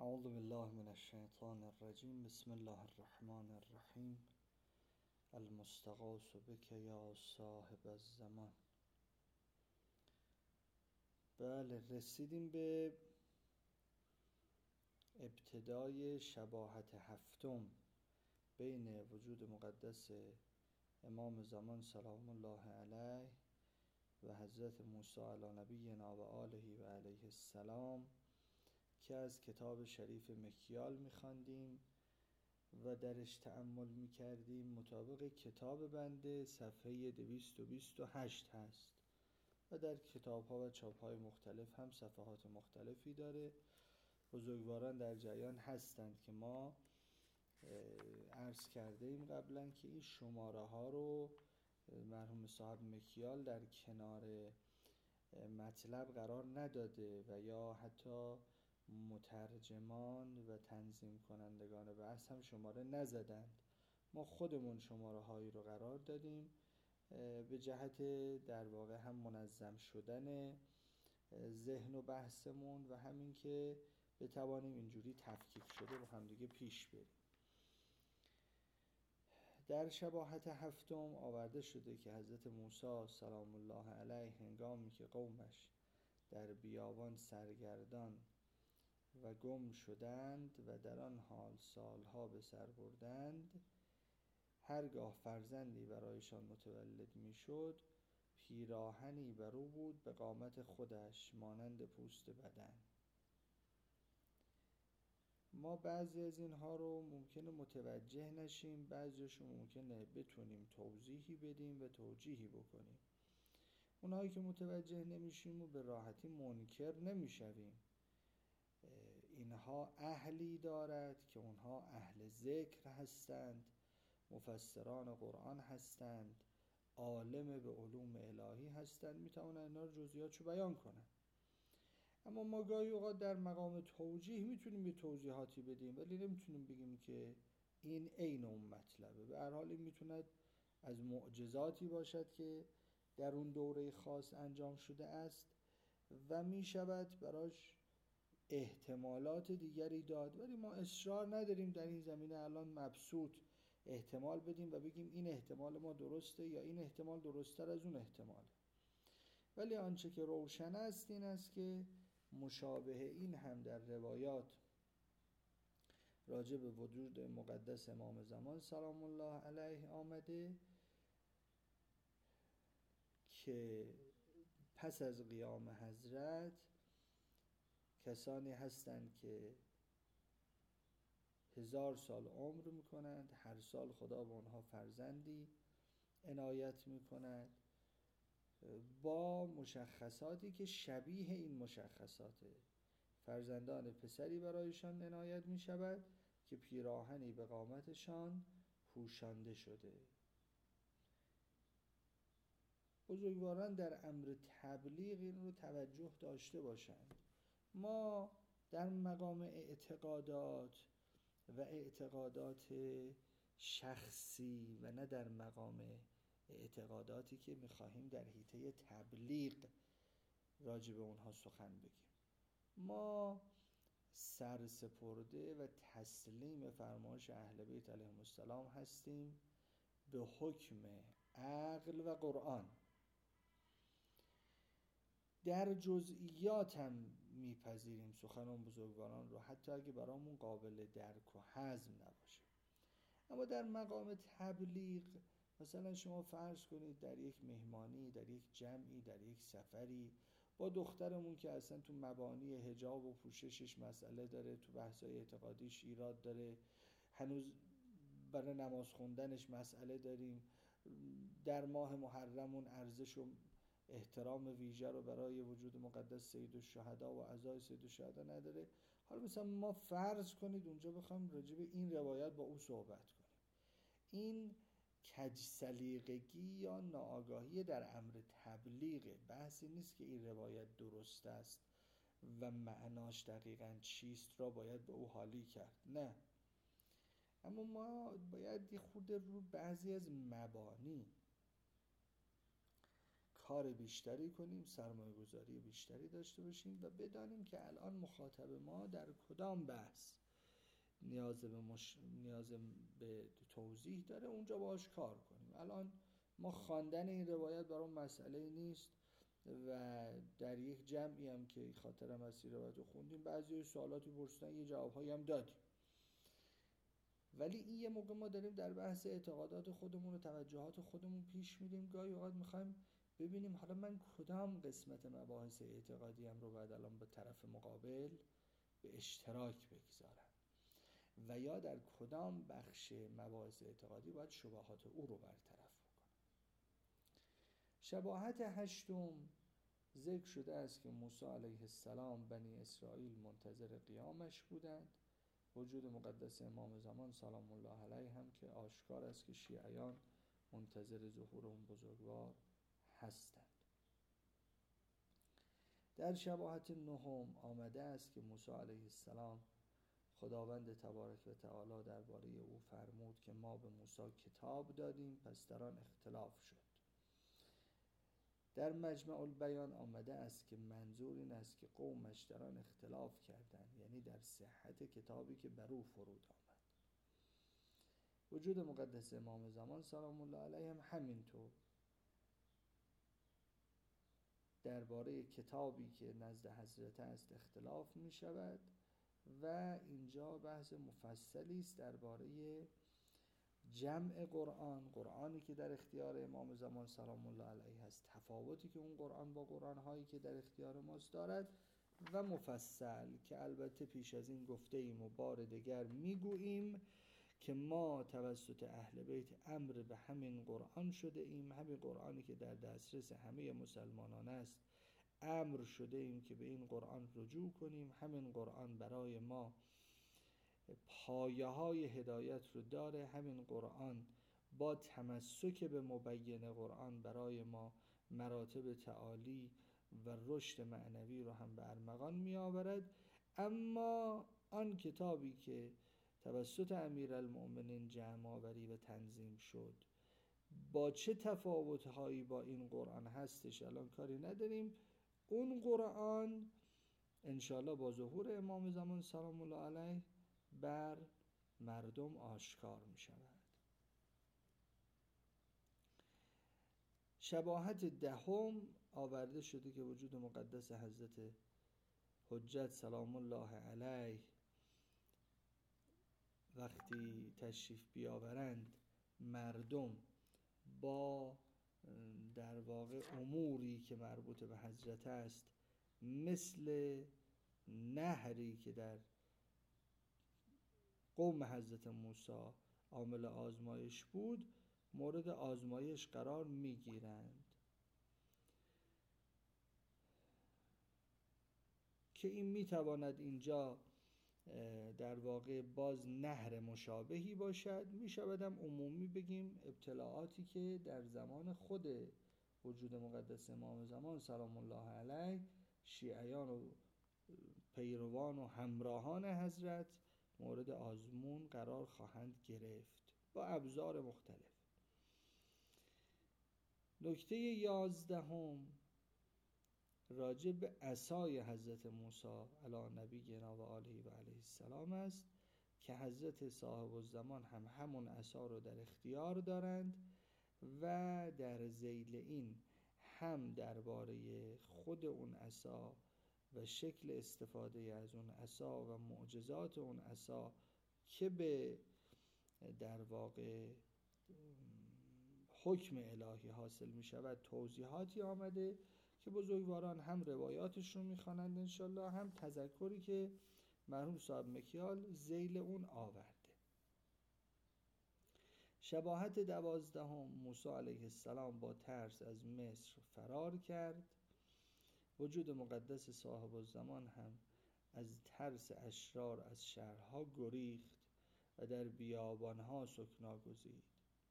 اعوذ بالله من الشیطان الرجیم. بسم الله الرحمن الرحیم. المستغاث بک یا صاحب الزمان. بله، رسیدیم به ابتدای شباهت هفتم بین وجود مقدس امام زمان سلام الله علیه و حضرت موسی علی نبینا و آله و علیه السلام که از کتاب شریف مکیال می‌خواندیم و درش تأمل می‌کردیم. مطابق کتاب بنده صفحه 228 هست و در کتاب‌ها و چاپ‌های مختلف هم صفحات مختلفی داره. بزرگواران در جریان هستند که ما عرض کرده ایم قبلا که این شماره ها رو مرحوم صاحب مکیال در کنار مطلب قرار نداده و یا حتی مترجمان و تنظیم کنندگان بحث هم شماره نزدند. ما خودمون شماره هایی رو قرار دادیم به جهت در واقع هم منظم شدن ذهن و بحثمون و همین که بتوانیم اینجوری تفکیک شده با همدیگه پیش بریم. در شباهت هفتم آورده شده که حضرت موسی سلام الله علیه هنگامی که قومش در بیابان سرگردان و گم شدند و در آن حال سالها به سر بردند، هرگاه فرزندی برایشان متولد می شد پیراهنی بر او بود به قامت خودش مانند پوست بدن. ما بعضی از اینها رو ممکنه متوجه نشیم، بعضیشو ممکنه بتونیم توضیحی بدیم و توجیهی بکنیم. اونهایی که متوجه نمیشیم و به راحتی منکر نمیشویم. اینها اهلی دارد که اونها اهل ذکر هستند، مفسران قرآن هستند، عالم به علوم الهی هستند، میتوانند اینا رو جزئیاتشو بیان کنند. اما ما گاهی اوقات در مقام توجیه میتونیم یه توضیحاتی بدیم ولی نمیتونیم بگیم که این عین اون مطلبه. به هر حال این میتونه از معجزاتی باشد که در اون دوره خاص انجام شده است و میشود براش احتمالات دیگری داد، ولی ما اصرار نداریم در این زمینه الان مبسوط احتمال بدیم و بگیم این احتمال ما درسته یا این احتمال درست‌تر از اون احتماله. ولی آنچه که روشن است این است که مشابه این هم در روایات راجع به وجود مقدس امام زمان سلام الله علیه آمده که پس از قیام حضرت کسانی هستند که 1000 سال عمر میکنند، هر سال خدا به آنها فرزندی عنایت میکند با مشخصاتی که شبیه این مشخصاته. فرزندان پسری برایشان عنایت می شود که پیراهنی به قامتشان پوشانده شده. بزرگواران در امر تبلیغ این رو توجه داشته باشند. ما در مقام اعتقادات و اعتقادات شخصی و نه در مقام اعتقاداتی که می‌خواهیم در حیطه تبلیغ راجع به اونها سخن بگیم. ما سرسپرده و تسلیم فرمایش اهل بیت علیهم السلام هستیم به حکم عقل و قرآن. در جزئیات هم میپذیریم سخن اون بزرگواران رو حتی اگه برامون قابل درک و هضم نباشه. اما در مقام تبلیغ مثلا شما فرض کنید در یک مهمانی، در یک جمعی، در یک سفری با دخترمون که اصلا تو مبانی حجاب و پوششش مسئله داره، تو بحث‌های اعتقادیش ایراد داره، هنوز برای نماز خوندنش مسئله داریم، در ماه محرمون ارزش و احترام ویژه رو برای وجود مقدس سید الشهدا و اعضای سید الشهدا نداره. حالا مثلا ما فرض کنید اونجا بخوام راجع به این روایت با او صحبت کنیم. این کج سلیقگی یا ناآگاهی در امر تبلیغ. بحثی نیست که این روایت درست است و معناش دقیقاً چیست را باید به او حالی کرد، نه. اما ما باید یه خورده رو بعضی از مبانی کار بیشتری کنیم، سرمایه گذاری بیشتری داشته باشیم و بدانیم که الان مخاطب ما در کدام بحث نیاز به توضیح داره، اونجا باهاش کار کنیم. الان ما خواندن این روایت برام مسئله نیست و در یک جمعی هم که خاطرم از این روایت رو خوندیم بعضی سوالاتی پرسیدن، یه جوابهایی هم دادیم، ولی این یه موقع ما داریم در بحث اعتقادات خودمون و توجهات خودمون پیش میریم. گاهی اوقات میخوایم ببینیم حالا من کدام قسمت مباحث اعتقادیم رو باید الان به طرف مقابل به اشتراک بگذارم و یا در کدام بخش مباحث اعتقادی باید شبهات او رو برطرف بکنم. شباهت هشتم ذکر شده است که موسی علیه السلام بنی اسرائیل منتظر قیامش بودند. وجود مقدس امام زمان سلام الله علیه هم که آشکار است که شیعیان منتظر ظهور اون بزرگوار هستند. در شباهت نهم آمده است که موسی علیه السلام خداوند تبارک و تعالی درباره او فرمود که ما به موسی کتاب دادیم پس در آن اختلاف شد. در مجمع البیان آمده است که منظور این است که قومش در آن اختلاف کردند، یعنی در صحت کتابی که بر او فرود آمد. وجود مقدس امام زمان سلام الله علیه هم همینطور درباره کتابی که نزد حضرت است اختلاف می شود و اینجا بحث مفصلی است درباره جمع قرآنی که در اختیار امام زمان سلام الله علیه هست، تفاوتی که اون قرآن با قرآن‌هایی که در اختیار ماست دارد و مفصل که البته پیش از این گفته ایم و بار دیگر میگوییم که ما توسط اهل بیت امر به همین قرآن شده ایم، همین قرآنی که در دسترس همه مسلمانان است امر شده ایم که به این قرآن رجوع کنیم. همین قرآن برای ما پایه های هدایت رو داره، همین قرآن با تمسک به مبین قرآن برای ما مراتب تعالی و رشد معنوی رو هم به ارمغان می آورد. اما آن کتابی که توسط امیرالمؤمنین جمع آوری و تنظیم شد با چه تفاوت‌هایی با این قرآن هستش الان کاری نداریم. اون قرآن انشاءالله با ظهور امام زمان سلام الله علیه بر مردم آشکار می شود. شباهت دهم آورده شده که وجود مقدس حضرت حجت سلام الله علیه وقتی تشریف بیاورند مردم با در واقع اموری که مربوط به حضرت است مثل نهری که در قوم حضرت موسی عامل آزمایش بود مورد آزمایش قرار میگیرند که این میتواند اینجا در واقع باز نهر مشابهی باشد. میشودم عمومی بگیم ابتلاعاتی که در زمان خود وجود مقدس امام زمان سلام الله علیه شیعیان و پیروان و همراهان حضرت مورد آزمون قرار خواهند گرفت با ابزار مختلف. نکته 11 راجع به عصای حضرت موسی علی نبینا و آله و علیه السلام است که حضرت صاحب الزمان هم همون عصا رو در اختیار دارند و در ذیل این هم درباره خود اون عصا و شکل استفاده از اون عصا و معجزات اون عصا که به در واقع حکم الهی حاصل می شود توضیحاتی آمده که بزرگواران هم روایاتش رو می خوانند انشالله، هم تذکری که مرحوم صاحب مکیال ذیل اون آورده. شباهت 12 موسی علیه السلام با ترس از مصر فرار کرد. وجود مقدس صاحب الزمان هم از ترس اشرار از شهرها گریخت و در بیابانها سکنا گزید.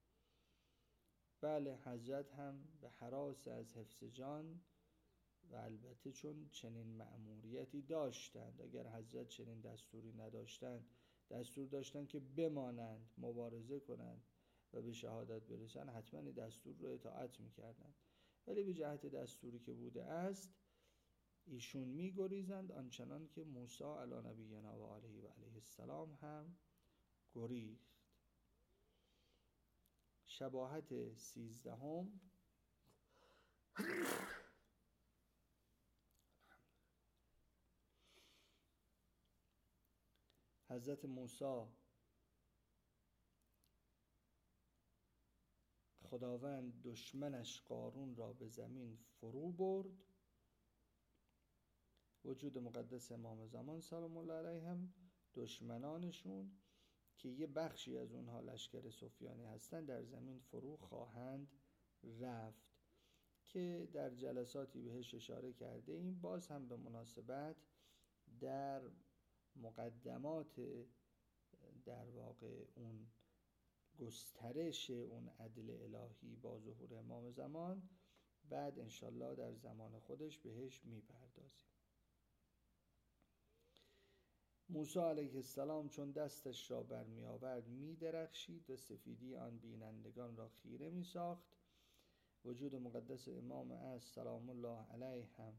بله حضرت هم به هراس از حفظ جان و البته چون چنین مأموریتی داشتند، اگر حضرت چنین دستوری نداشتند دستور داشتند که بمانند مبارزه کنند و به شهادت برسند حتما این دستور رو اطاعت میکردند، ولی به جهت دستوری که بوده است ایشون می‌گریزند، آنچنان که موسی علی نبینا و علیه السلام هم گریخت. شباهت 13 حضرت موسی خداوند دشمنش قارون را به زمین فرو برد. وجود مقدس امام زمان سلام الله علیه هم دشمنانشون که یه بخشی از اونها لشکر سفیانی هستند در زمین فرو خواهند رفت که در جلساتی بهش اشاره کرده ایم. باز هم به مناسبت در مقدمات در واقع اون گسترش اون عدل الهی با ظهور امام زمان بعد انشالله در زمان خودش بهش میپردازیم. موسی علیه السلام چون دستش را برمی آورد می درخشید و سفیدی آن بینندگان را خیره می ساخت. وجود مقدس امام عصر سلام الله علیه هم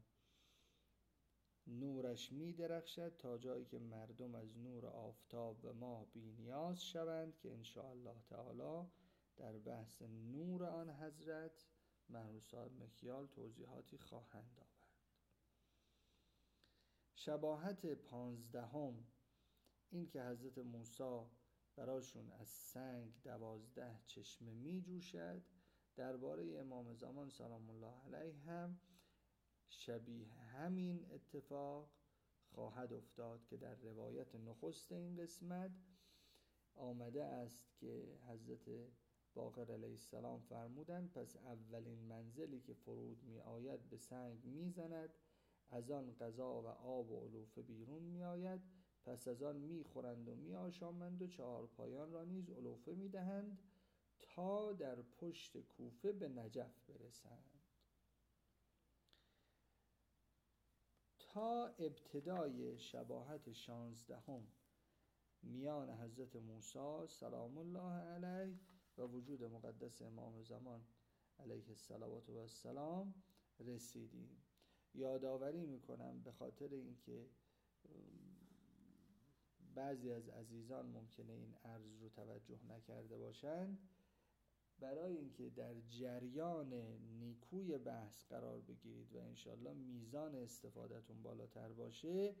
نورش می درخشد تا جایی که مردم از نور آفتاب و ماه بی نیاز شوند که انشاءالله تعالی در بحث نور آن حضرت مرحوم صاحب مکیال توضیحاتی خواهند آورد. شباهت 15 این که حضرت موسی براشون از سنگ 12 چشمه می جوشد. درباره امام زمان سلام الله علیه هم شبیه همین اتفاق خواهد افتاد که در روایت نخست این قسمت آمده است که حضرت باقر علیه السلام فرمودند پس اولین منزلی که فرود می آید به سنگ می زند، از آن غذا و آب و علوفه بیرون می آید، پس از آن می خورند و می آشامند و 4 پایان را نیز علوفه می دهند تا در پشت کوفه به نجف برسند. تا ابتدای شباهت 16 میان حضرت موسی سلام الله علیه و وجود مقدس امام زمان علیه السلام رسیدیم. یادآوری میکنم به خاطر اینکه بعضی از عزیزان ممکنه این عرض رو توجه نکرده باشند، برای اینکه در جریان نیکوی بحث قرار بگیرید و انشالله میزان استفادهتون بالاتر باشه،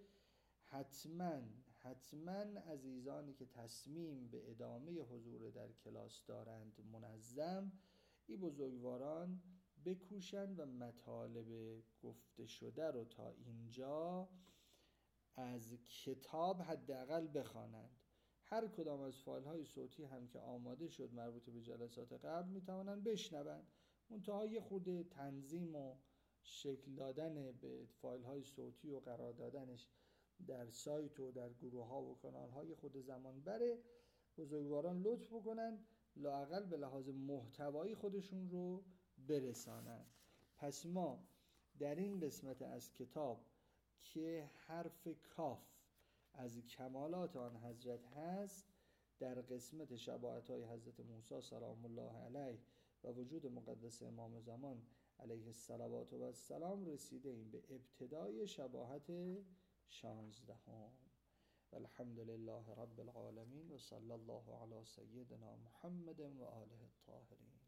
حتما عزیزانی که تصمیم به ادامه حضور در کلاس دارند منظم، این بزرگواران بکوشند و مطالب گفته شده رو تا اینجا از کتاب حداقل بخوانند. هر کدام از فایل های صوتی هم که آماده شد مربوط به جلسات قبل میتوانند بشنوند. منتها یه خورده تنظیم و شکل دادن به فایل های صوتی و قرار دادنش در سایت و در گروه ها و کانال های خود زمان بره. بزرگواران لطف بکنن لااقل به لحاظ محتوایی خودشون رو برسانن. پس ما در این قسمت از کتاب که حرف کاف از کمالات آن حضرت هست، در قسمت شباهت‌های حضرت موسی سلام الله علیه و وجود مقدس امام زمان علیه السلام رسیده ایم به ابتدای شباهت 16. والحمد لله رب العالمین و صلی الله علی سیدنا محمد و آله الطاهرین.